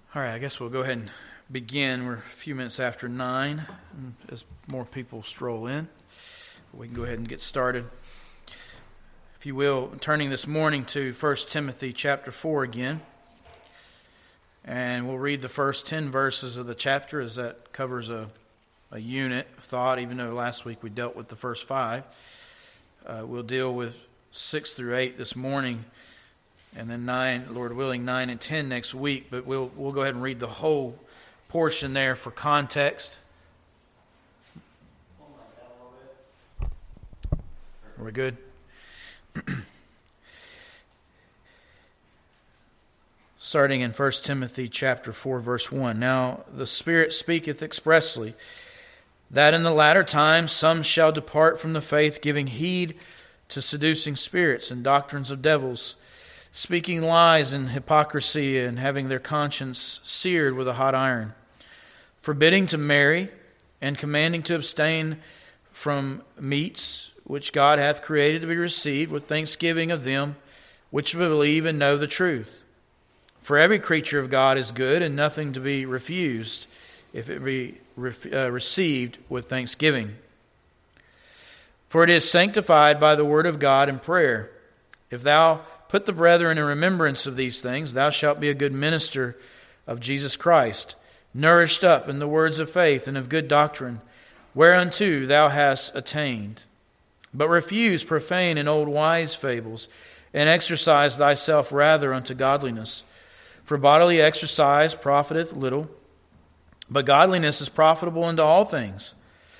All right, I guess we'll go ahead and begin. We're a few minutes after 9 as more people stroll in. We can go ahead and get started. If you will, turning this morning to 1 Timothy chapter 4 again. And we'll read the first 10 verses of the chapter as that covers a unit of thought, even though last week we dealt with the first 5. We'll deal with 6 through 8 this morning. And then 9, Lord willing, 9 and 10 next week. But we'll go ahead and read the whole portion there for context. Are we good? Starting in 1 Timothy chapter 4, verse 1. Now the Spirit speaketh expressly, that in the latter times some shall depart from the faith, giving heed to seducing spirits and doctrines of devils, speaking lies and hypocrisy, and having their conscience seared with a hot iron, forbidding to marry, and commanding to abstain from meats which God hath created to be received with thanksgiving of them which believe and know the truth. For every creature of God is good, and nothing to be refused, if it be received with thanksgiving. For it is sanctified by the word of God and prayer. If thou put the brethren in remembrance of these things, thou shalt be a good minister of Jesus Christ, nourished up in the words of faith and of good doctrine, whereunto thou hast attained. But refuse profane and old wise fables, and exercise thyself rather unto godliness. For bodily exercise profiteth little, but godliness is profitable unto all things,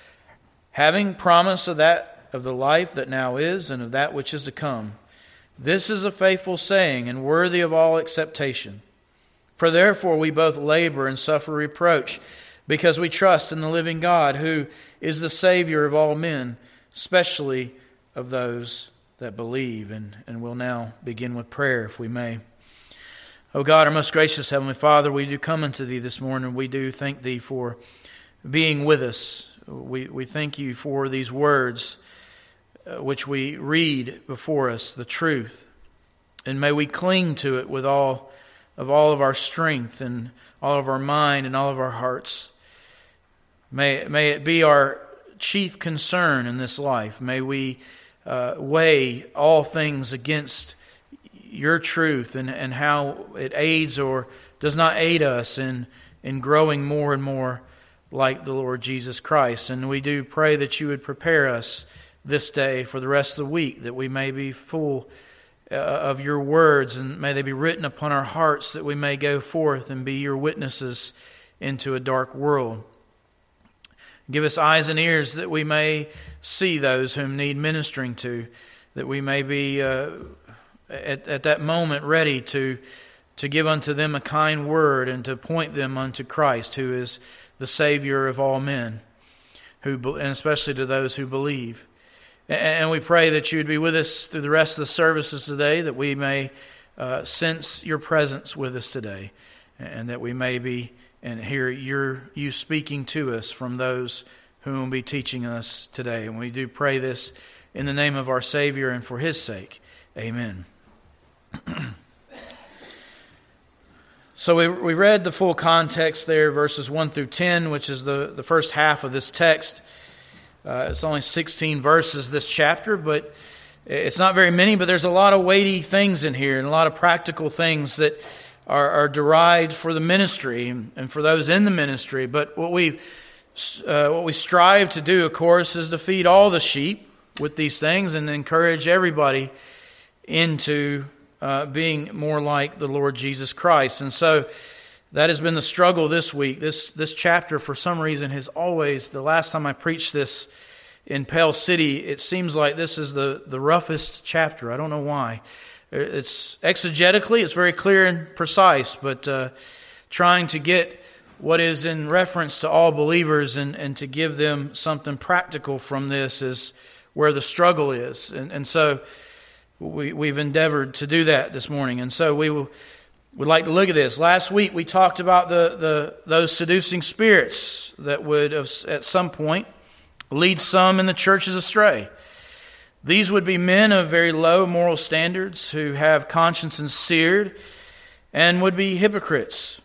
having promise of the life that now is, and of that which is to come. This is a faithful saying, and worthy of all acceptation. For therefore we both labor and suffer reproach, because we trust in the living God, who is the Savior of all men, especially of those that believe. And we'll now begin with prayer, if we may. O God, our most gracious Heavenly Father, we do come unto Thee this morning. We do thank Thee for being with us. We thank You for these words which we read before us, the truth. And may we cling to it with all of our strength and all of our mind and all of our hearts. May it be our chief concern in this life. May we weigh all things against Your truth and how it aids or does not aid us in growing more and more like the Lord Jesus Christ. And we do pray that You would prepare us this day for the rest of the week, that we may be full of Your words, and may they be written upon our hearts, that we may go forth and be Your witnesses into a dark world. Give us eyes and ears that we may see those whom need ministering to, that we may be at that moment ready to give unto them a kind word and to point them unto Christ, who is the Savior of all men, and especially to those who believe. And we pray that You would be with us through the rest of the services today, that we may sense Your presence with us today, and that we may be and hear You speaking to us from those who will be teaching us today. And we do pray this in the name of our Savior and for His sake. Amen. So we read the full context there, verses 1 through 10, which is the first half of this text. It's only 16 verses, this chapter, but it's not very many, but there's a lot of weighty things in here and a lot of practical things that are derived for the ministry and for those in the ministry. But what we strive to do, of course, is to feed all the sheep with these things and encourage everybody into being more like the Lord Jesus Christ. And so that has been the struggle this week. This chapter, for some reason, has always, the last time I preached this in Pale City, it seems like this is the roughest chapter. I don't know why. It's exegetically, it's very clear and precise, but trying to get what is in reference to all believers and to give them something practical from this is where the struggle is. And so we've endeavored to do that this morning. And so we'd like to look at this. Last week we talked about those seducing spirits that would at some point lead some in the churches astray. These would be men of very low moral standards who have consciences seared and would be hypocrites.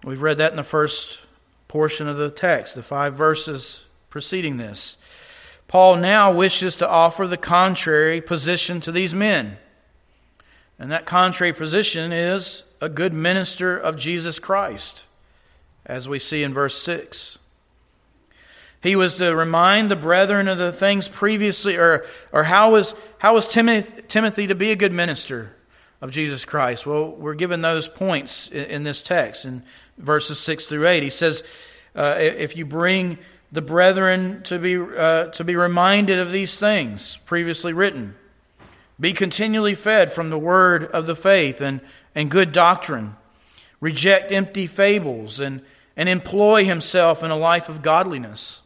We've read that in the first portion of the text, the 5 verses preceding this. Paul now wishes to offer the contrary position to these men. And that contrary position is a good minister of Jesus Christ, as we see in verse 6. He was to remind the brethren of the things previously, or how was Timothy to be a good minister of Jesus Christ? Well, we're given those points in this text in verses 6 through 8. He says, if you bring the brethren to be reminded of these things previously written, be continually fed from the word of the faith and good doctrine, reject empty fables, and employ himself in a life of godliness.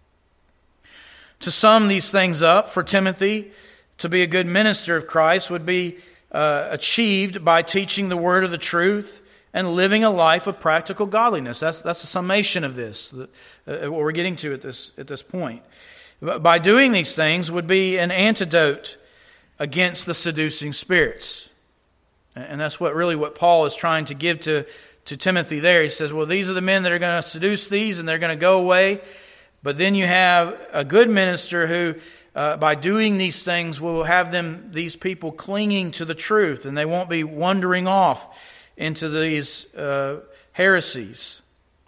To sum these things up, for Timothy to be a good minister of Christ would be achieved by teaching the word of the truth and living a life of practical godliness. That's a summation of this, what we're getting to at this point. By doing these things would be an antidote against the seducing spirits. And that's what Paul is trying to give to Timothy there. He says, well, these are the men that are going to seduce these, and they're going to go away. But then you have a good minister who, by doing these things, will have these people clinging to the truth, and they won't be wandering off into these heresies.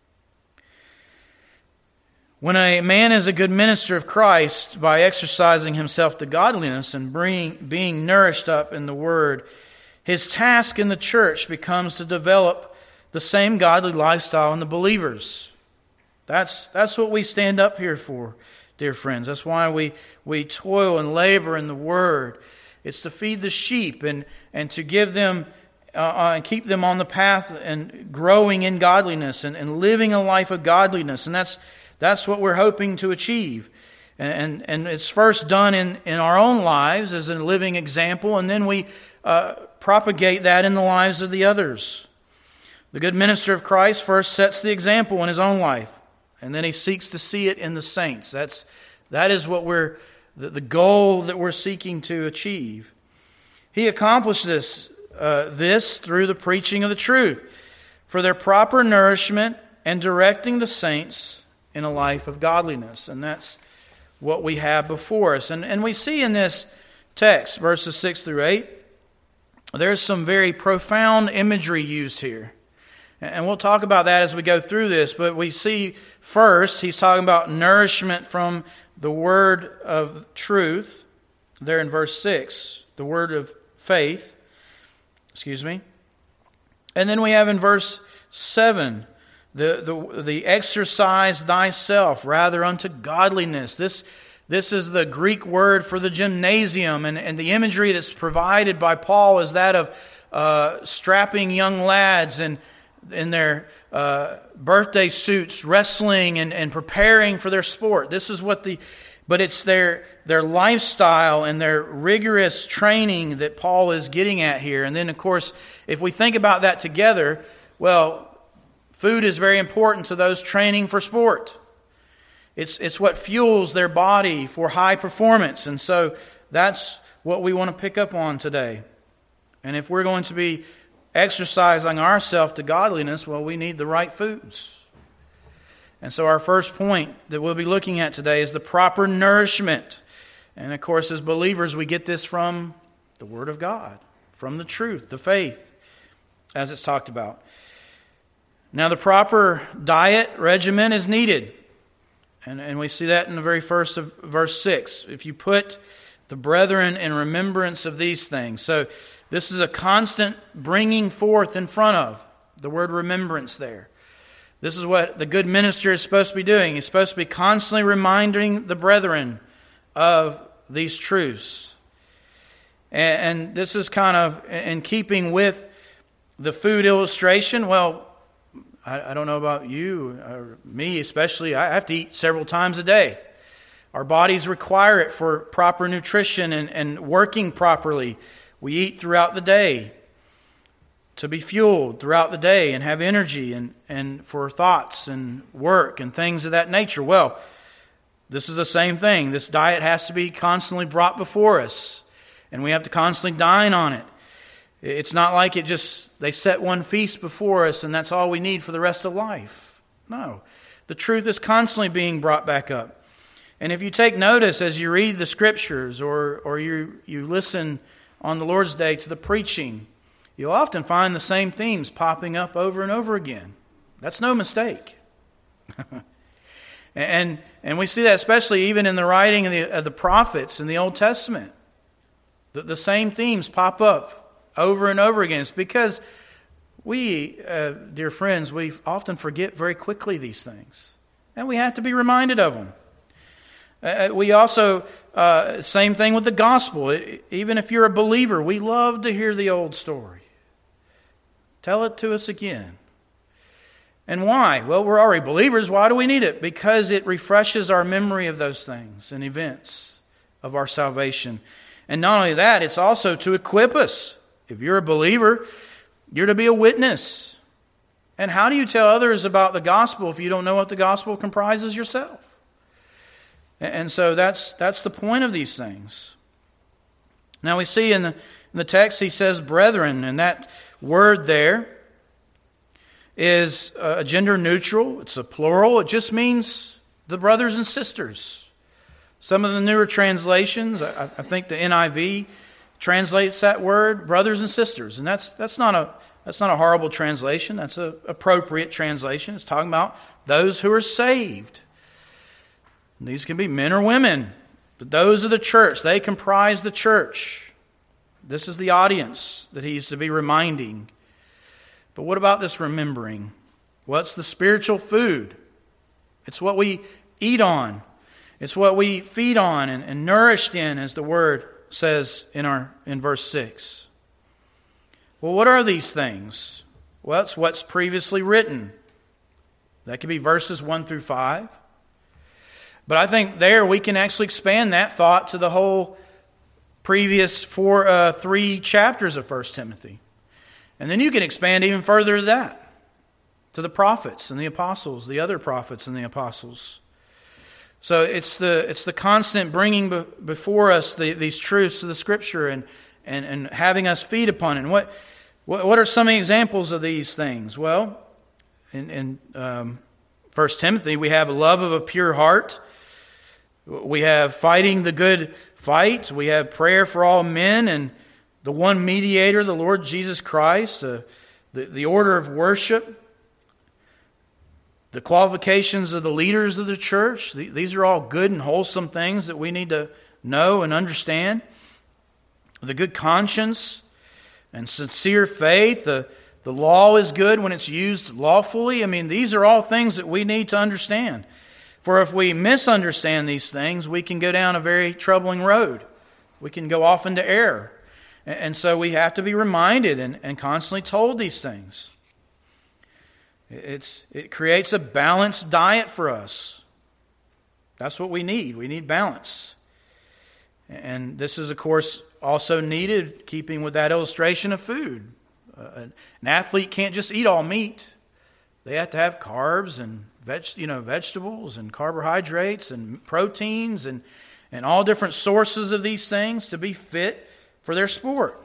When a man is a good minister of Christ by exercising himself to godliness and being nourished up in the Word, his task in the church becomes to develop the same godly lifestyle in the believers. That's what we stand up here for, dear friends. That's why we toil and labor in the Word. It's to feed the sheep and to give them and keep them on the path and growing in godliness and living a life of godliness. And that's what we're hoping to achieve. And it's first done in our own lives as a living example, and then we propagate that in the lives of the others. The good minister of Christ first sets the example in his own life, and then he seeks to see it in the saints. That is what the goal that we're seeking to achieve. He accomplished this through the preaching of the truth, for their proper nourishment and directing the saints in a life of godliness. And that's what we have before us. And we see in this text, verses 6 through 8, there's some very profound imagery used here. And we'll talk about that as we go through this. But we see first, he's talking about nourishment from the word of truth, there in verse 6, the word of faith. And then we have in verse 7, the exercise thyself rather unto godliness. This is the Greek word for the gymnasium, and the imagery that's provided by Paul is that of strapping young lads in their birthday suits, wrestling and preparing for their sport. This is but it's their lifestyle and their rigorous training that Paul is getting at here. And then, of course, if we think about that together, well, food is very important to those training for sport. It's what fuels their body for high performance. And so that's what we want to pick up on today. And if we're going to be exercising ourselves to godliness, well, we need the right foods. And so our first point that we'll be looking at today is the proper nourishment. And of course, as believers, we get this from the Word of God, from the truth, the faith, as it's talked about. Now, the proper diet regimen is needed. And we see that in the very first of verse 6. If you put the brethren in remembrance of these things. So this is a constant bringing forth in front of, the word remembrance there. This is what the good minister is supposed to be doing. He's supposed to be constantly reminding the brethren of these truths. And this is kind of in keeping with the food illustration. Well, I don't know about you, or me especially. I have to eat several times a day. Our bodies require it for proper nutrition and working properly. We eat throughout the day to be fueled throughout the day and have energy and for thoughts and work and things of that nature. Well, this is the same thing. This diet has to be constantly brought before us, and we have to constantly dine on it. It's not like they set one feast before us and that's all we need for the rest of life. No. The truth is constantly being brought back up. And if you take notice as you read the Scriptures or you listen on the Lord's Day to the preaching, you'll often find the same themes popping up over and over again. That's no mistake. and we see that especially even in the writing of the prophets in the Old Testament. The same themes pop up over and over again. It's because we, dear friends, we often forget very quickly these things. And we have to be reminded of them. We also, same thing with the gospel. Even if you're a believer, we love to hear the old story. Tell it to us again. And why? Well, we're already believers. Why do we need it? Because it refreshes our memory of those things and events of our salvation. And not only that, it's also to equip us. If you're a believer, you're to be a witness. And how do you tell others about the gospel if you don't know what the gospel comprises yourself? And so that's the point of these things. Now we see in the text he says brethren, and that word there is gender neutral. It's a plural. It just means the brothers and sisters. Some of the newer translations, I think the NIV translates that word brothers and sisters, and that's not a horrible translation. That's an appropriate translation. It's talking about those who are saved. And these can be men or women, but those are the church. They comprise the church. This is the audience that he's to be reminding. But what about this remembering? What's the spiritual food? It's what we eat on. It's what we feed on and nourished in, as the word says in verse 6. Well, what are these things? Well, it's what's previously written. That could be verses 1 through 5. But I think there we can actually expand that thought to the whole previous 3 chapters of 1 Timothy. And then you can expand even further to that, to the prophets and the apostles, the other prophets and the apostles. So it's the constant bringing before us these truths of the Scripture and having us feed upon it. And what are some examples of these things? Well, in 1 Timothy, we have a love of a pure heart. We have fighting the good fight. We have prayer for all men and the one mediator, the Lord Jesus Christ, the order of worship, the qualifications of the leaders of the church. These are all good and wholesome things that we need to know and understand. The good conscience and sincere faith. The law is good when it's used lawfully. I mean, these are all things that we need to understand. For if we misunderstand these things, we can go down a very troubling road. We can go off into error. And so we have to be reminded and constantly told these things. It creates a balanced diet for us. That's what we need. We need balance. And this is, of course, also needed, keeping with that illustration of food. An athlete can't just eat all meat. They have to have carbs and vegetables and carbohydrates and proteins and all different sources of these things to be fit for their sport.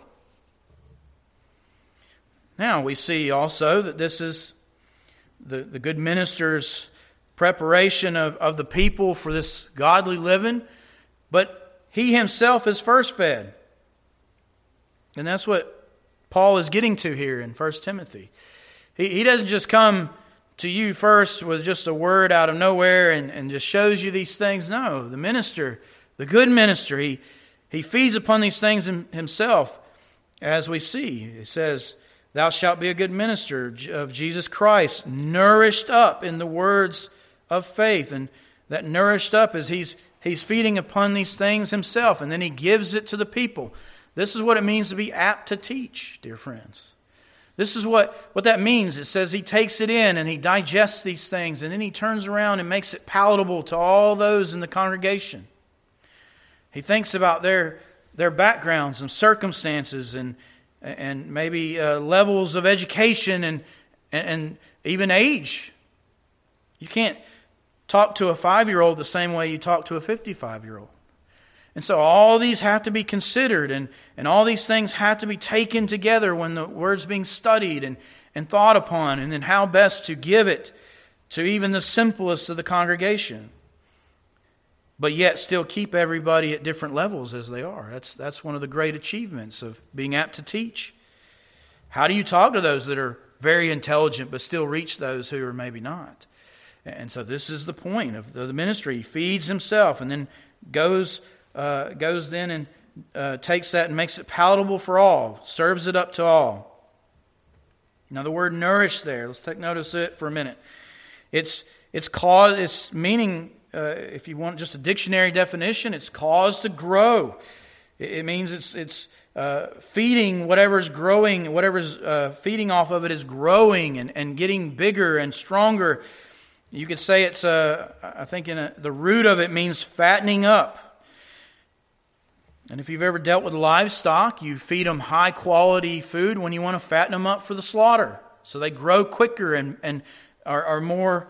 Now we see also that this is the good minister's preparation of the people for this godly living, but he himself is first fed. And that's what Paul is getting to here in 1 Timothy. He doesn't just come to you first with just a word out of nowhere and just shows you these things. No, the minister, the good minister, he feeds upon these things himself, as we see. It says, "Thou shalt be a good minister of Jesus Christ, nourished up in the words of faith." And that nourished up is he's feeding upon these things himself, and then he gives it to the people. This is what it means to be apt to teach, dear friends. This is what that means. It says he takes it in and he digests these things, and then he turns around and makes it palatable to all those in the congregation. He thinks about their backgrounds and circumstances and maybe levels of education and even age. You can't talk to a 5-year-old the same way you talk to a 55-year-old. And so all these have to be considered, and all these things have to be taken together when the Word's being studied and thought upon, and then how best to give it to even the simplest of the congregation. But yet still keep everybody at different levels as they are. That's one of the great achievements of being apt to teach. How do you talk to those that are very intelligent but still reach those who are maybe not? And so this is the point of the ministry. He feeds himself and then goes then and takes that and makes it palatable for all, serves it up to all. Now the word nourish there, let's take notice of it for a minute. It's meaning, if you want just a dictionary definition, it's caused to grow. It means it's feeding whatever's growing, whatever's feeding off of it is growing and getting bigger and stronger. You could say it's, I think the root of it means fattening up. And if you've ever dealt with livestock, you feed them high quality food when you want to fatten them up for the slaughter. So they grow quicker and are more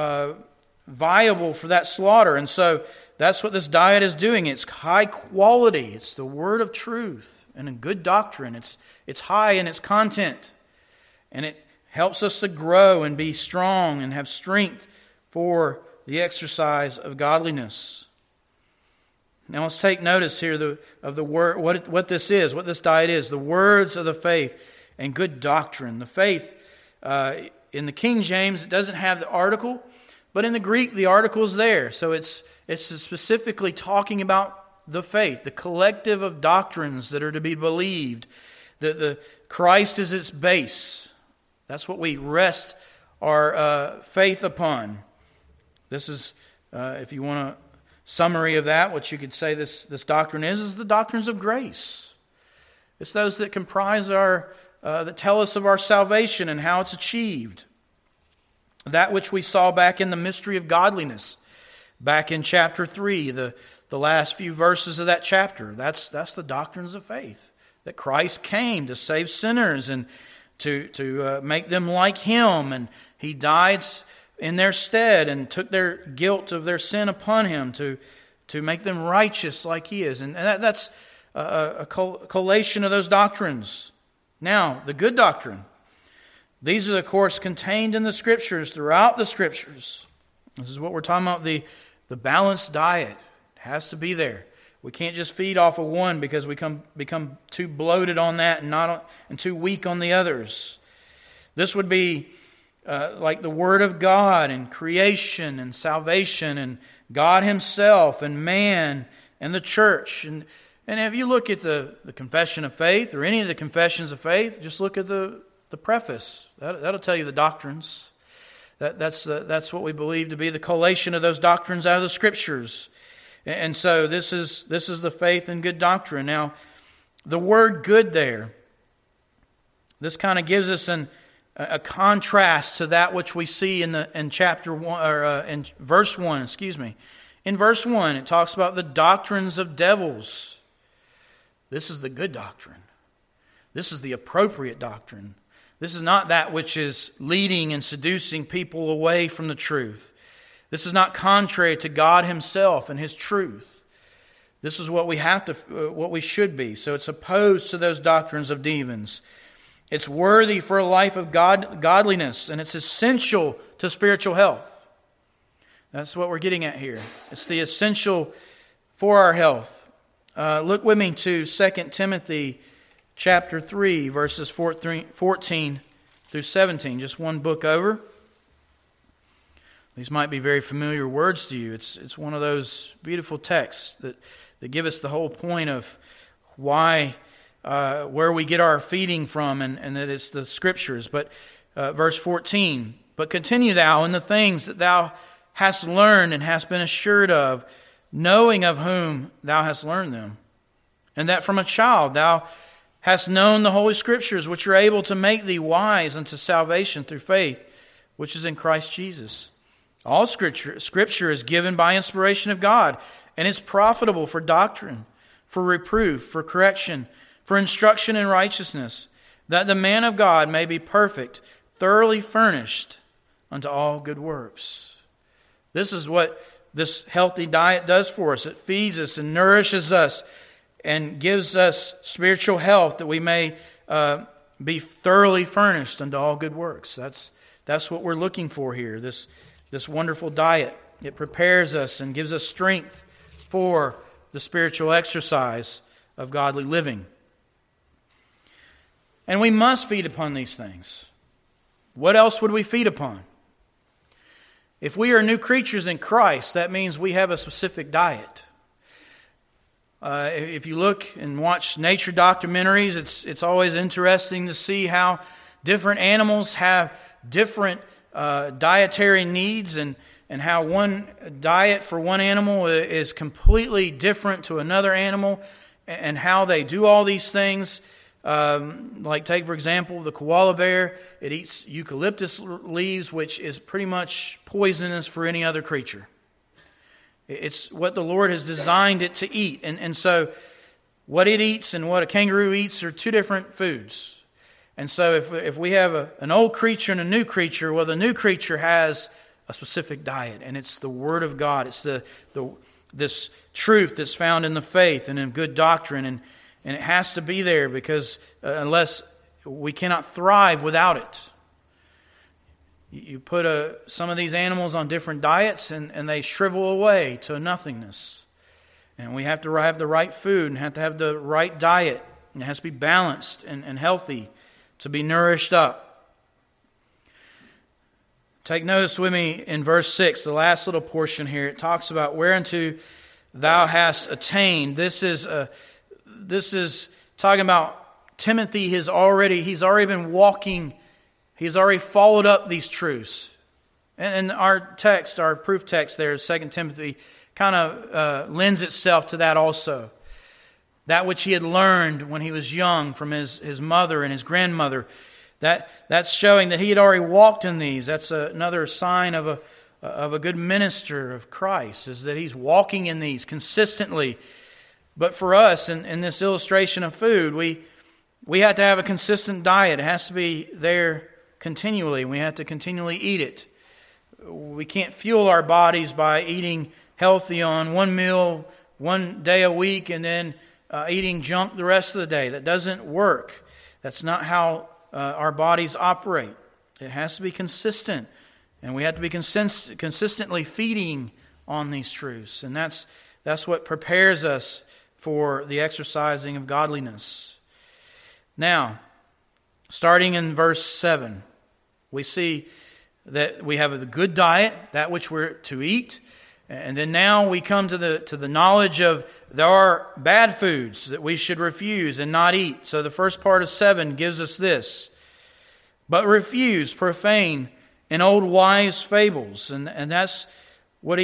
viable for that slaughter. And so that's what this diet is doing. It's high quality. It's the word of truth and a good doctrine. It's high in its content. And it helps us to grow and be strong and have strength for the exercise of godliness. Now let's take notice here of the word, what this is, what this diet is. The words of the faith and good doctrine. The faith, in the King James, it doesn't have the article, but in the Greek, the article is there. So it's specifically talking about the faith, the collective of doctrines that are to be believed. The Christ is its base. That's what we rest our faith upon. This is, if you want a summary of that, what you could say this doctrine is the doctrines of grace. It's those that comprise that tell us of our salvation and how it's achieved. That which we saw back in the mystery of godliness, back in chapter 3, the last few verses of that chapter. That's the doctrines of faith. That Christ came to save sinners and to make them like Him, and He died in their stead and took their guilt of their sin upon Him to make them righteous like He is. And that's a collation of those doctrines. Now, the good doctrine. These are, of course, contained in the Scriptures, throughout the Scriptures. This is what we're talking about, the balanced diet. It has to be there. We can't just feed off of one because we become too bloated on that and too weak on the others. This would be like the Word of God and creation and salvation and God Himself and man and the church. And if you look at the Confession of Faith or any of the confessions of faith, just look at the preface. That'll tell you the doctrines. That's what we believe to be the collation of those doctrines out of the Scriptures. And so this is the faith and good doctrine. Now, the word "good" there, this kind of gives us a contrast to that which we see in chapter 1 or in verse 1. In verse 1, it talks about the doctrines of devils. This is the good doctrine. This is the appropriate doctrine. This is not that which is leading and seducing people away from the truth. This is not contrary to God Himself and His truth. This is what we should be. So it's opposed to those doctrines of demons. It's worthy for a life of godliness, and it's essential to spiritual health. That's what we're getting at here. It's the essential for our health. Look with me to 2 Timothy chapter 3, verses 14 through 17. Just one book over. These might be very familiar words to you. It's one of those beautiful texts that give us the whole point of why, where we get our feeding from, and that it's the Scriptures. But verse 14, "But continue thou in the things that thou hast learned and hast been assured of, knowing of whom thou hast learned them, and that from a child thou hast known the Holy Scriptures, which are able to make thee wise unto salvation through faith, which is in Christ Jesus. All Scripture is given by inspiration of God, and is profitable for doctrine, for reproof, for correction, for instruction in righteousness, that the man of God may be perfect, thoroughly furnished unto all good works." This is what this healthy diet does for us. It feeds us and nourishes us and gives us spiritual health that we may be thoroughly furnished unto all good works. That's what we're looking for here, this wonderful diet. It prepares us and gives us strength for the spiritual exercise of godly living. And we must feed upon these things. What else would we feed upon? If we are new creatures in Christ, that means we have a specific diet. If you look and watch nature documentaries, it's always interesting to see how different animals have different dietary needs and how one diet for one animal is completely different to another animal and how they do all these things. Like take, for example, the koala bear. It eats eucalyptus leaves, which is pretty much poisonous for any other creature. It's what the Lord has designed it to eat. And so what it eats and what a kangaroo eats are two different foods. And so if we have an old creature and a new creature, well, the new creature has a specific diet, and it's the Word of God. It's this truth that's found in the faith and in good doctrine, and it has to be there because unless we cannot thrive without it. You put some of these animals on different diets and they shrivel away to nothingness. And we have to have the right food and have to have the right diet. And it has to be balanced and healthy to be nourished up. Take notice with me in verse 6, the last little portion here. It talks about whereunto thou hast attained. This is talking about Timothy. He's already been walking. He's already followed up these truths. And our text, our proof text there, 2 Timothy, kind of lends itself to that also. That which he had learned when he was young from his mother and his grandmother. That's showing that he had already walked in these. That's another sign of a good minister of Christ, is that he's walking in these consistently. But for us, in this illustration of food, we have to have a consistent diet. It has to be there continually. We have to continually eat it. We can't fuel our bodies by eating healthy on one meal, one day a week, and then eating junk the rest of the day. That doesn't work. That's not how our bodies operate. It has to be consistent, and we have to be consistently feeding on these truths. And that's what prepares us for the exercising of godliness. Now, starting in verse 7, we see that we have a good diet, that which we're to eat. And then now we come to the knowledge of there are bad foods that we should refuse and not eat. So the first part of 7 gives us this. But refuse profane and old wise fables. And that's what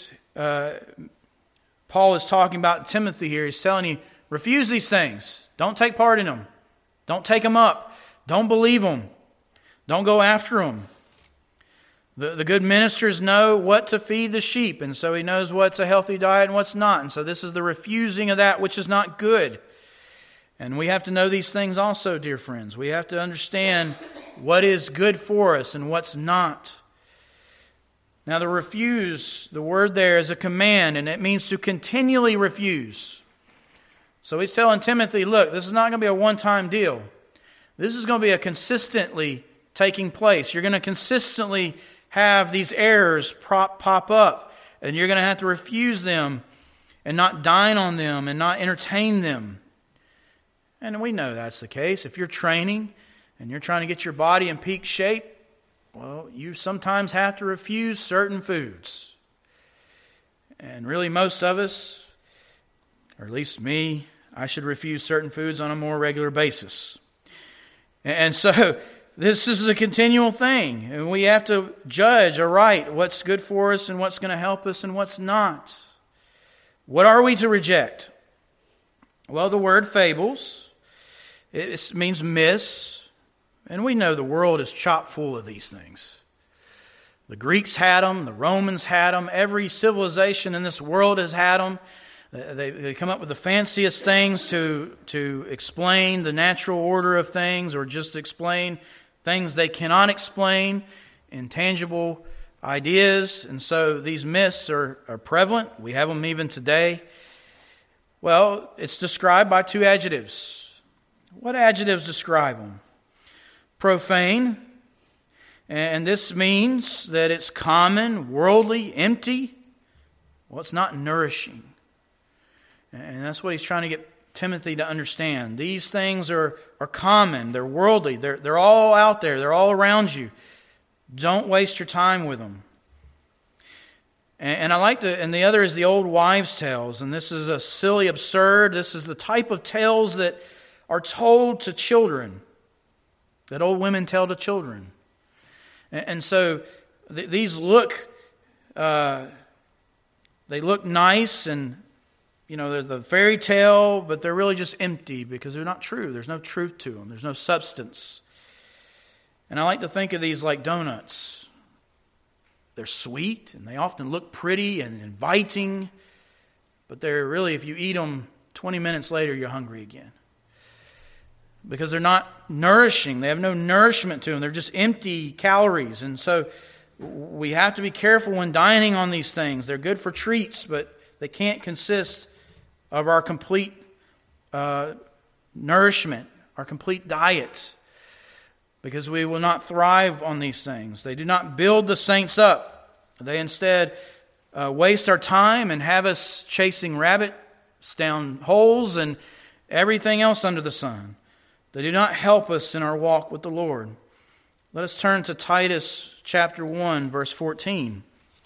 Paul is talking about Timothy here. He's telling you, refuse these things. Don't take part in them. Don't take them up. Don't believe them. Don't go after them. The good ministers know what to feed the sheep, and so he knows what's a healthy diet and what's not. And so this is the refusing of that which is not good. And we have to know these things also, dear friends. We have to understand what is good for us and what's not. Now the refuse, the word there is a command, and it means to continually refuse. So he's telling Timothy, look, this is not going to be a one-time deal. This is going to be a consistently taking place. You're going to consistently have these errors pop up, and you're going to have to refuse them and not dine on them and not entertain them. And we know that's the case. If you're training and you're trying to get your body in peak shape, well, you sometimes have to refuse certain foods. And really most of us, or at least me, I should refuse certain foods on a more regular basis. And so this is a continual thing, and we have to judge aright what's good for us and what's going to help us and what's not. What are we to reject? Well, the word fables, it means myths, and we know the world is chock full of these things. The Greeks had them, the Romans had them, every civilization in this world has had them. They come up with the fanciest things to explain the natural order of things or just explain things they cannot explain, intangible ideas, and so these myths are prevalent. We have them even today. Well, it's described by two adjectives. What adjectives describe them? Profane, and this means that it's common, worldly, empty. Well, it's not nourishing. And that's what he's trying to get Timothy to understand. These things are common, they're worldly, they're all out there, they're all around you. Don't waste your time with them. And the other is the old wives' tales, and this is a silly, absurd, this is the type of tales that are told to children, that old women tell to children. And so these look, they look nice, and they're the fairy tale, but they're really just empty because they're not true. There's no truth to them. There's no substance. And I like to think of these like donuts. They're sweet, and they often look pretty and inviting, but they're really, if you eat them, 20 minutes later, you're hungry again. Because they're not nourishing. They have no nourishment to them. They're just empty calories. And so we have to be careful when dining on these things. They're good for treats, but they can't consist of our complete nourishment, our complete diet, because we will not thrive on these things. They do not build the saints up. They instead waste our time and have us chasing rabbits down holes and everything else under the sun. They do not help us in our walk with the Lord. Let us turn to Titus chapter 1, verse 14.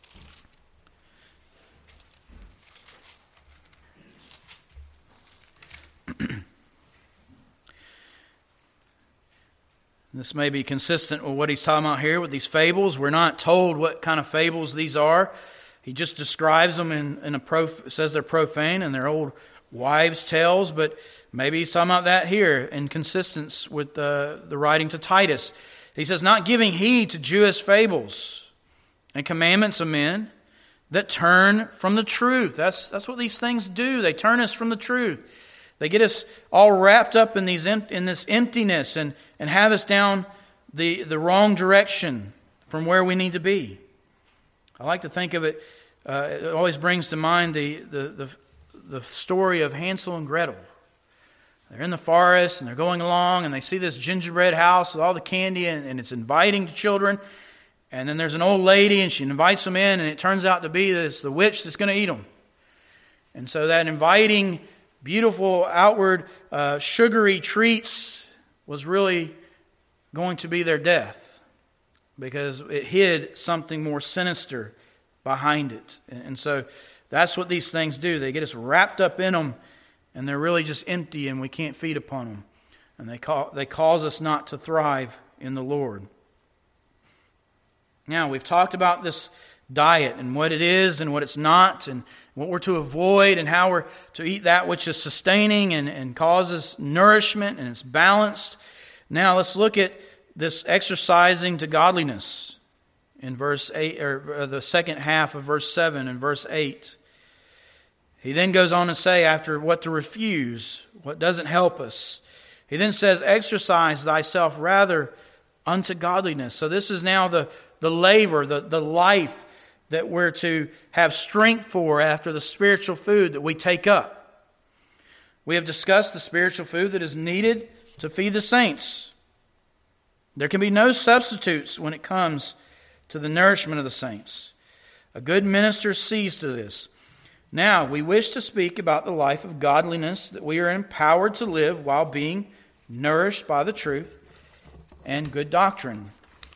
This may be consistent with what he's talking about here with these fables. We're not told what kind of fables these are. He just describes them says they're profane and they're old wives' tales, but maybe he's talking about that here in consistence with the writing to Titus. He says, not giving heed to Jewish fables and commandments of men that turn from the truth. That's what these things do. They turn us from the truth. They get us all wrapped up in this emptiness and have us down the wrong direction from where we need to be. I like to think of it. It always brings to mind the story of Hansel and Gretel. They're in the forest and they're going along and they see this gingerbread house with all the candy and it's inviting to children. And then there's an old lady and she invites them in and it turns out to be the witch that's going to eat them. And so that inviting, beautiful, outward, sugary treats was really going to be their death because it hid something more sinister behind it. And so that's what these things do. They get us wrapped up in them and they're really just empty and we can't feed upon them. And they cause us not to thrive in the Lord. Now, we've talked about this diet and what it is and what it's not and what we're to avoid and how we're to eat that which is sustaining and causes nourishment and it's balanced. Now, let's look at this exercising to godliness in verse 8, or the second half of verse 7 and verse 8. He then goes on to say, after what to refuse, what doesn't help us, he then says, exercise thyself rather unto godliness. So this is now the labor, the life that we're to have strength for after the spiritual food that we take up. We have discussed the spiritual food that is needed to feed the saints. There can be no substitutes when it comes to the nourishment of the saints. A good minister sees to this. Now, we wish to speak about the life of godliness that we are empowered to live while being nourished by the truth and good doctrine.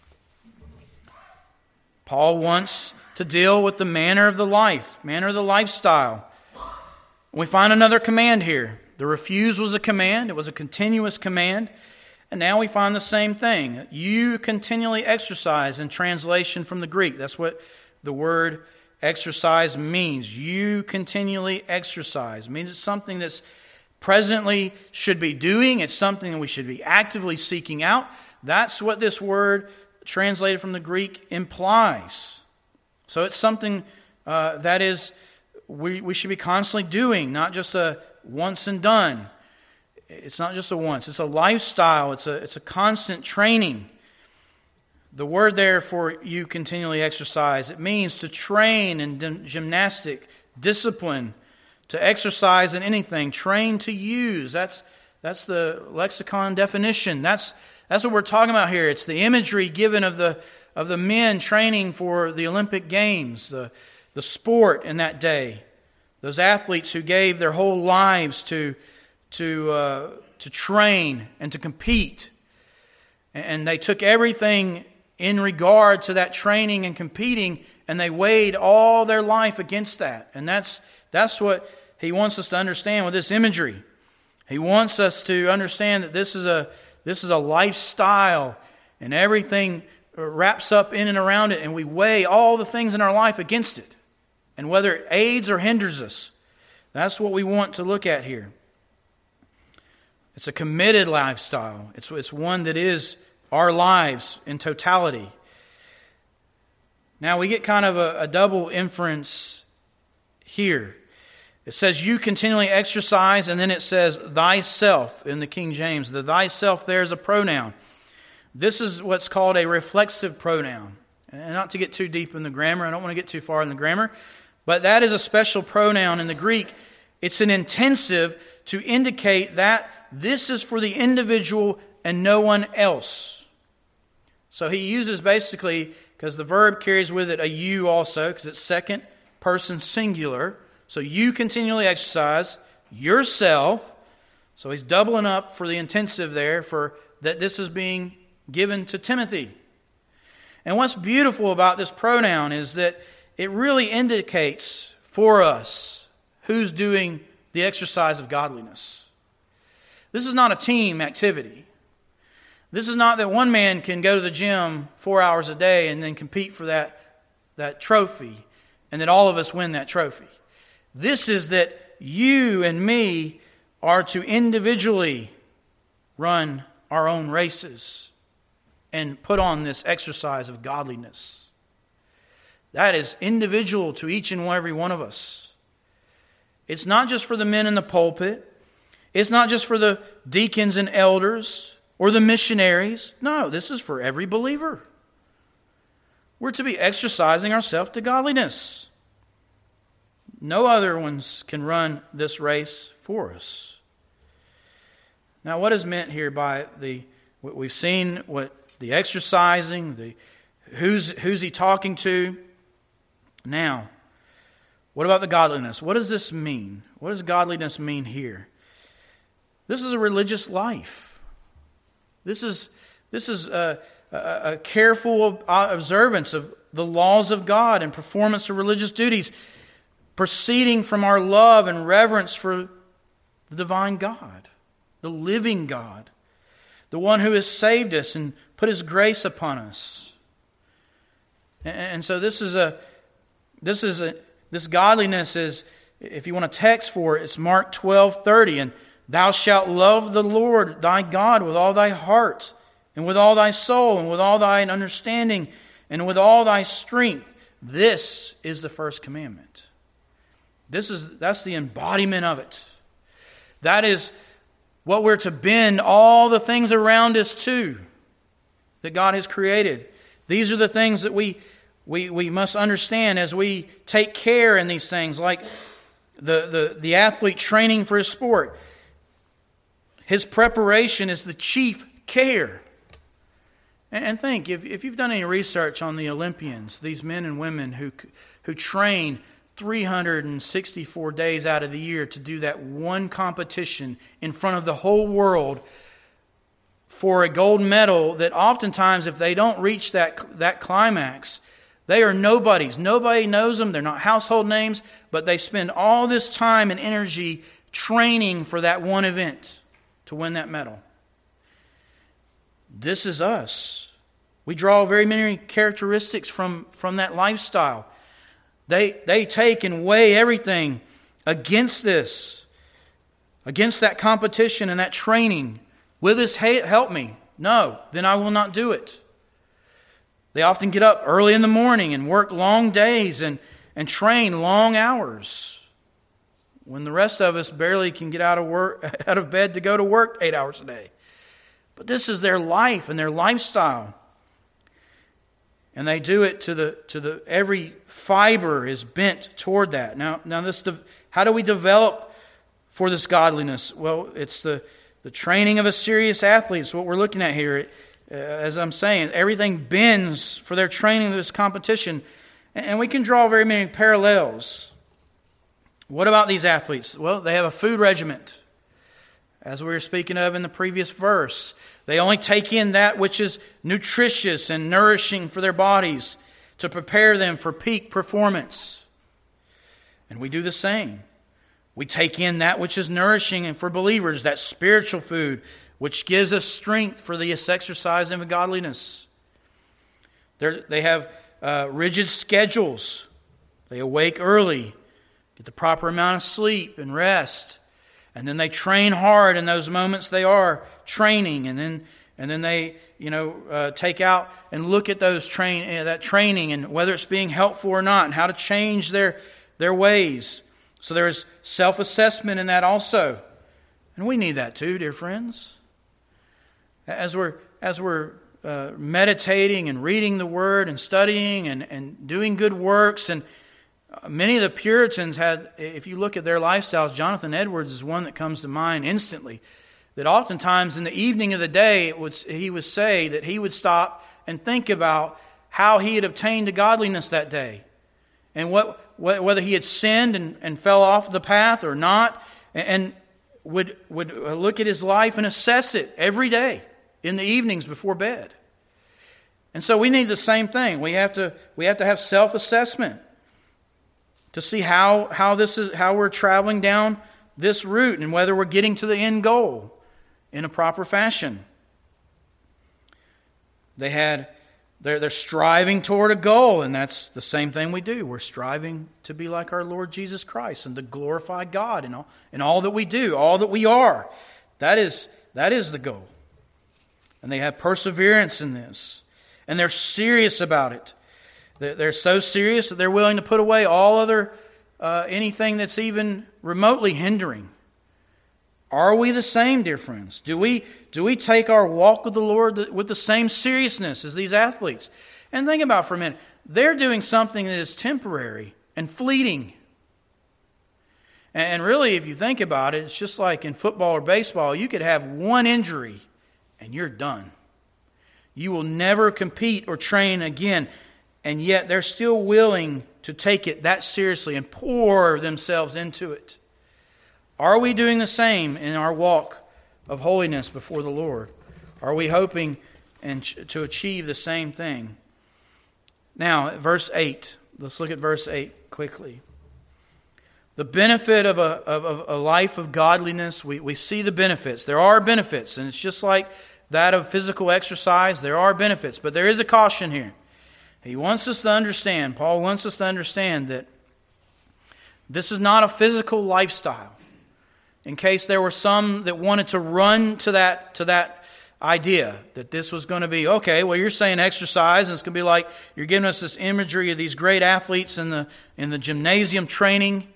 Paul wants to deal with the manner of the lifestyle. We find another command here. The refuse was a command. It was a continuous command. And now we find the same thing. You continually exercise in translation from the Greek. That's what the word exercise means. You continually exercise. It means it's something that's presently should be doing. It's something that we should be actively seeking out. That's what this word translated from the Greek implies. So it's something that is we should be constantly doing, not just a once and done. It's not just a once. It's a lifestyle. It's a constant training. The word there for you continually exercise, it means to train in gymnastic, discipline, to exercise in anything, train to use. That's the lexicon definition. That's what we're talking about here. It's the imagery given of the men training for the Olympic Games, the sport in that day. Those athletes who gave their whole lives to train and to compete. And they took everything in regard to that training and competing, and they weighed all their life against that. And that's what he wants us to understand with this imagery. He wants us to understand that this is a lifestyle, and everything wraps up in and around it, and we weigh all the things in our life against it, and whether it aids or hinders us. That's what we want to look at here. It's a committed lifestyle. It's one that is our lives in totality. Now we get kind of a double inference here. It says you continually exercise, and then it says thyself in the King James. The thyself there is a pronoun. This is what's called a reflexive pronoun. And not to get too deep in the grammar, I don't want to get too far in the grammar, but that is a special pronoun in the Greek. It's an intensive to indicate that this is for the individual and no one else. So he uses basically, because the verb carries with it a you also, because it's second person singular. So you continually exercise yourself. So he's doubling up for the intensive there, for that this is being given to Timothy. And what's beautiful about this pronoun is that it really indicates for us who's doing the exercise of godliness. This is not a team activity. This is not that one man can go to the gym 4 hours a day and then compete for that trophy, and that all of us win that trophy. This is that you and me are to individually run our own races and put on this exercise of godliness. That is individual to each and every one of us. It's not just for the men in the pulpit. It's not just for the deacons and elders or the missionaries. No, this is for every believer. We're to be exercising ourselves to godliness. No other ones can run this race for us. Now, what is meant here by what we've seen, what the exercising, who's he talking to? Now, what about the godliness? What does this mean? What does godliness mean here? This is a religious life. This is a careful observance of the laws of God and performance of religious duties, proceeding from our love and reverence for the divine God, the living God, the one who has saved us and put His grace upon us. And so this godliness is, if you want a text for it, it's Mark 12:30, and thou shalt love the Lord thy God with all thy heart, and with all thy soul, and with all thine understanding, and with all thy strength. This is the first commandment. That's the embodiment of it. That is what we're to bend all the things around us to that God has created. These are the things that we must understand as we take care in these things, like the athlete training for his sport. His preparation is the chief care. And think, if you've done any research on the Olympians, these men and women who train 364 days out of the year to do that one competition in front of the whole world for a gold medal, that oftentimes if they don't reach that climax, they are nobodies. Nobody knows them. They're not household names, but they spend all this time and energy training for that one event to win that medal. This is us. We draw very many characteristics from that lifestyle. They take and weigh everything against this, against that competition and that training. Will this help me? No, then I will not do it. They often get up early in the morning and work long days and train long hours, when the rest of us barely can get out of bed to go to work 8 hours a day. But this is their life and their lifestyle. And they do it to the every fiber is bent toward that. Now how do we develop for this godliness? Well, it's the training of a serious athlete. It's what we're looking at here. As I'm saying, everything bends for their training of this competition. And we can draw very many parallels. What about these athletes? Well, they have a food regiment, as we were speaking of in the previous verse. They only take in that which is nutritious and nourishing for their bodies to prepare them for peak performance. And we do the same. We take in that which is nourishing and for believers, that spiritual food, which gives us strength for this exercise of godliness. They have rigid schedules. They awake early, get the proper amount of sleep and rest. And then they train hard in those moments they are training, and then they take out and look at that training and whether it's being helpful or not, and how to change their ways. So there is self-assessment in that also, and we need that too, dear friends. As we're meditating and reading the Word and studying and doing good works, and many of the Puritans had, if you look at their lifestyles, Jonathan Edwards is one that comes to mind instantly, that oftentimes in the evening of the day he would say that he would stop and think about how he had obtained to godliness that day, and whether he had sinned and fell off the path or not, and would look at his life and assess it every day in the evenings before bed. And so we need the same thing. We have to have self-assessment to see how we're traveling down this route and whether we're getting to the end goal in a proper fashion. They're striving toward a goal, and that's the same thing we do. We're striving to be like our Lord Jesus Christ and to glorify God in all that we do, all that we are. That is the goal. And they have perseverance in this. And they're serious about it. They're so serious that they're willing to put away all other anything that's even remotely hindering. Are we the same, dear friends? Do we take our walk with the Lord with the same seriousness as these athletes? And think about it for a minute. They're doing something that is temporary and fleeting. And really, if you think about it, it's just like in football or baseball. You could have one injury and you're done. You will never compete or train again. And yet they're still willing to take it that seriously and pour themselves into it. Are we doing the same in our walk of holiness before the Lord? Are we hoping to achieve the same thing? Now, verse 8. Let's look at verse 8 quickly. The benefit of a life of godliness, we see the benefits. There are benefits, and it's just like that of physical exercise. There are benefits, but there is a caution here. He wants us to understand, Paul wants us to understand that this is not a physical lifestyle. In case there were some that wanted to run to that idea that this was going to be, okay, well, you're saying exercise, and it's going to be like you're giving us this imagery of these great athletes in the gymnasium training.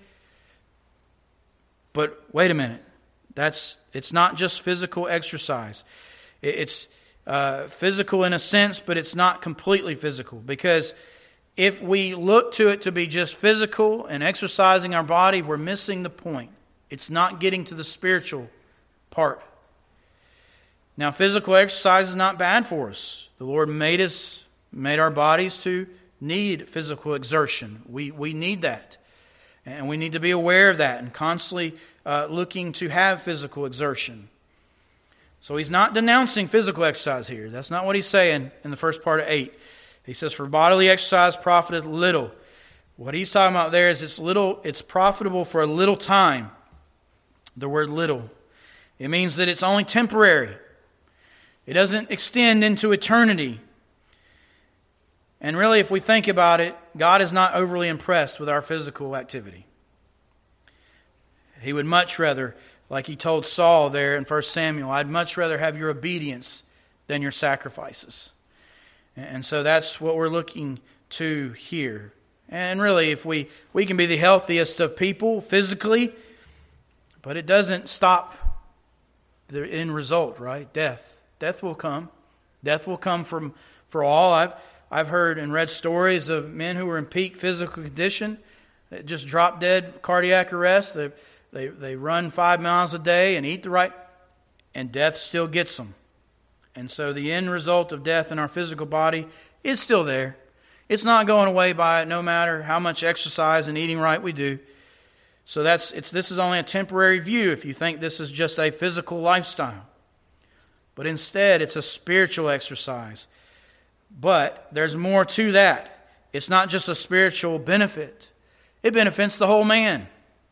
But wait a minute, it's not just physical exercise. It's physical in a sense, but it's not completely physical, because if we look to it to be just physical and exercising our body, we're missing the point. It's not getting to the spiritual part. Now, physical exercise is not bad for us. The Lord made our bodies to need physical exertion. We need that. And we need to be aware of that and constantly looking to have physical exertion. So he's not denouncing physical exercise here. That's not what he's saying in the first part of 8. He says, for bodily exercise profiteth little. What he's talking about there is it's profitable for a little time. The word little. It means that it's only temporary. It doesn't extend into eternity. And really, if we think about it, God is not overly impressed with our physical activity. He would much rather, like he told Saul there in 1 Samuel, I'd much rather have your obedience than your sacrifices. And so that's what we're looking to here. And really, if we can be the healthiest of people physically, but it doesn't stop the end result, right? Death will come. Death will come for all. I've heard and read stories of men who were in peak physical condition that just drop dead, cardiac arrest. They run 5 miles a day and eat the right, and death still gets them. And so the end result of death in our physical body is still there. It's not going away by it, no matter how much exercise and eating right we do. So this is only a temporary view if you think this is just a physical lifestyle. But instead, it's a spiritual exercise. But there's more to that. It's not just a spiritual benefit. It benefits the whole man.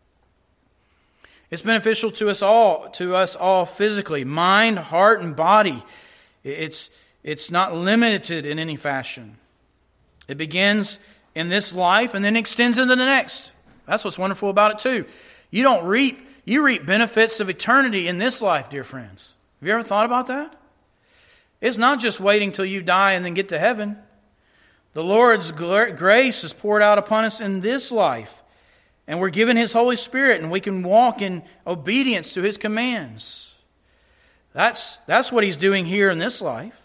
It's beneficial to us all physically, mind, heart, and body. It's not limited in any fashion. It begins in this life and then extends into the next. That's what's wonderful about it too. You reap benefits of eternity in this life, dear friends. Have you ever thought about that? It's not just waiting till you die and then get to heaven. The Lord's grace is poured out upon us in this life. And we're given His Holy Spirit, and we can walk in obedience to His commands. That's what He's doing here in this life.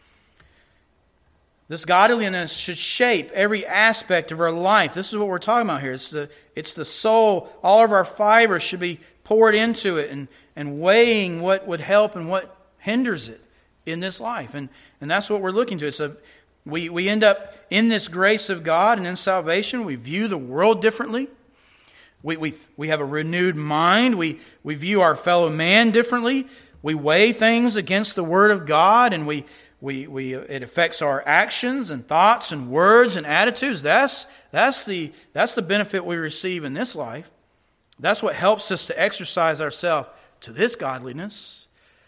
This godliness should shape every aspect of our life. This is what we're talking about here. It's the soul. All of our fibers should be poured into it and weighing what would help and what hinders it in this life. And that's what we're looking to. So we end up in this grace of God and in salvation. We view the world differently. We have a renewed mind. We view our fellow man differently. We weigh things against the Word of God, and it affects our actions and thoughts and words and attitudes. That's the benefit we receive in this life. That's what helps us to exercise ourselves to this godliness.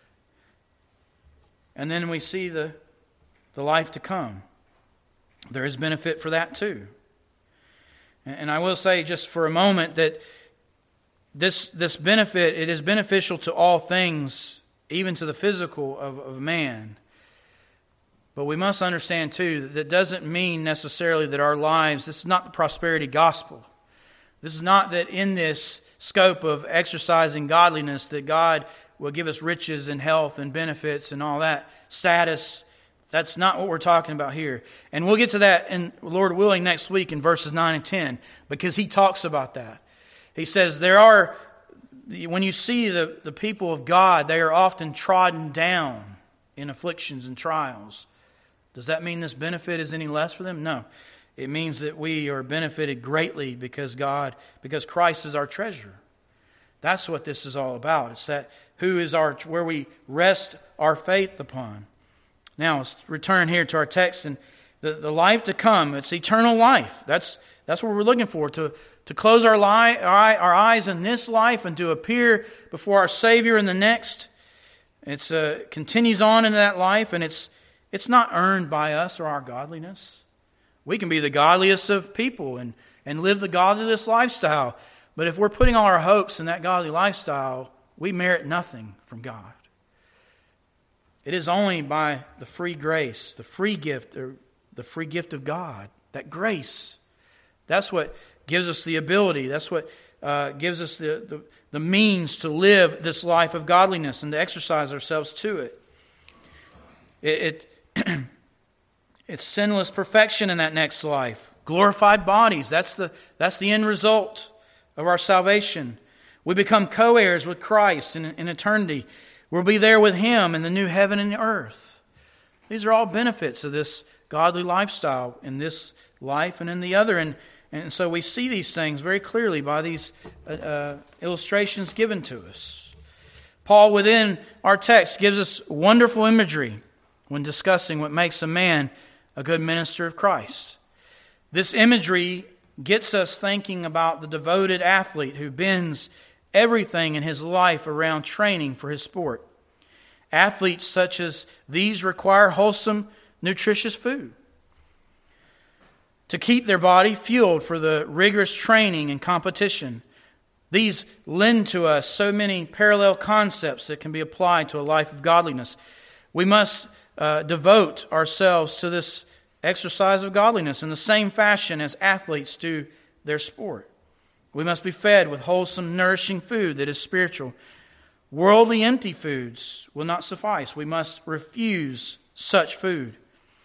And then we see the life to come. There is benefit for that too. And I will say just for a moment that this benefit, it is beneficial to all things, even to the physical of man. But we must understand too that doesn't mean necessarily that our lives, this is not the prosperity gospel. This is not that in this scope of exercising godliness that God will give us riches and health and benefits and all that, status. That's not what we're talking about here. And we'll get to that, in Lord willing, next week in verses 9 and 10, because he talks about that. He says when you see the people of God, they are often trodden down in afflictions and trials. Does that mean this benefit is any less for them? No. It means that we are benefited greatly because Christ is our treasure. That's what this is all about. It's that where we rest our faith upon. Now, let's return here to our text and the life to come. It's eternal life. That's what we're looking for, to close our eyes in this life and to appear before our Savior in the next. It continues on into that life, and it's not earned by us or our godliness. We can be the godliest of people and live the godliest lifestyle, but if we're putting all our hopes in that godly lifestyle, we merit nothing from God. It is only by the free grace, the free gift of God, that grace. That's what gives us the ability. That's what gives us the means to live this life of godliness and to exercise ourselves to it. It's sinless perfection in that next life. Glorified bodies. That's the end result of our salvation. We become co-heirs with Christ in eternity. We'll be there with Him in the new heaven and earth. These are all benefits of this godly lifestyle in this life and in the other. And so we see these things very clearly by these illustrations given to us. Paul, within our text, gives us wonderful imagery when discussing what makes a man a good minister of Christ. This imagery gets us thinking about the devoted athlete who bends everything in his life around training for his sport. Athletes such as these require wholesome, nutritious food to keep their body fueled for the rigorous training and competition. These lend to us so many parallel concepts that can be applied to a life of godliness. We must devote ourselves to this exercise of godliness in the same fashion as athletes do their sport. We must be fed with wholesome, nourishing food that is spiritual. Worldly, empty foods will not suffice. We must refuse such food.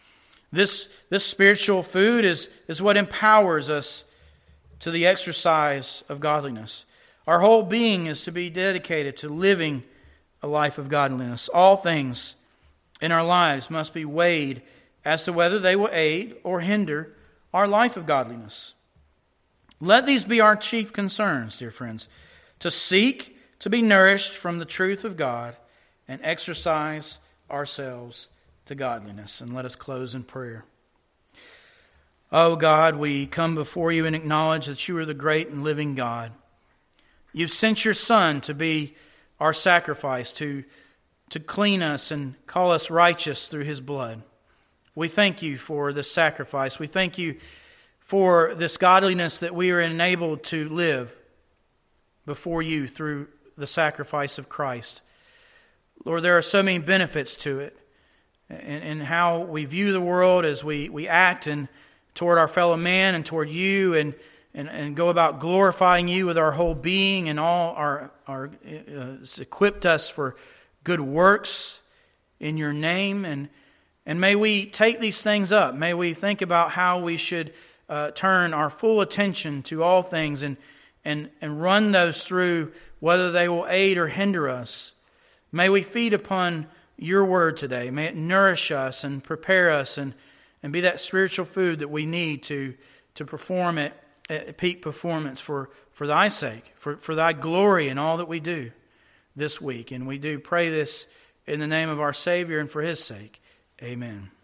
This spiritual food is what empowers us to the exercise of godliness. Our whole being is to be dedicated to living a life of godliness. All things in our lives must be weighed as to whether they will aid or hinder our life of godliness. Let these be our chief concerns, dear friends, to seek to be nourished from the truth of God and exercise ourselves to godliness. And let us close in prayer. Oh God, we come before you and acknowledge that you are the great and living God. You've sent your Son to be our sacrifice, to clean us and call us righteous through his blood. We thank you for this sacrifice. We thank you for this godliness that we are enabled to live before you through the sacrifice of Christ. Lord, there are so many benefits to it and how we view the world as we act and toward our fellow man and toward you and go about glorifying you with our whole being, and all our it's equipped us for good works in your name. And may we take these things up. May we think about how we should turn our full attention to all things and run those through, whether they will aid or hinder us. May we feed upon your word today. May it nourish us and prepare us and be that spiritual food that we need to perform at peak performance for thy sake, for thy glory in all that we do this week. And we do pray this in the name of our Savior and for his sake. Amen.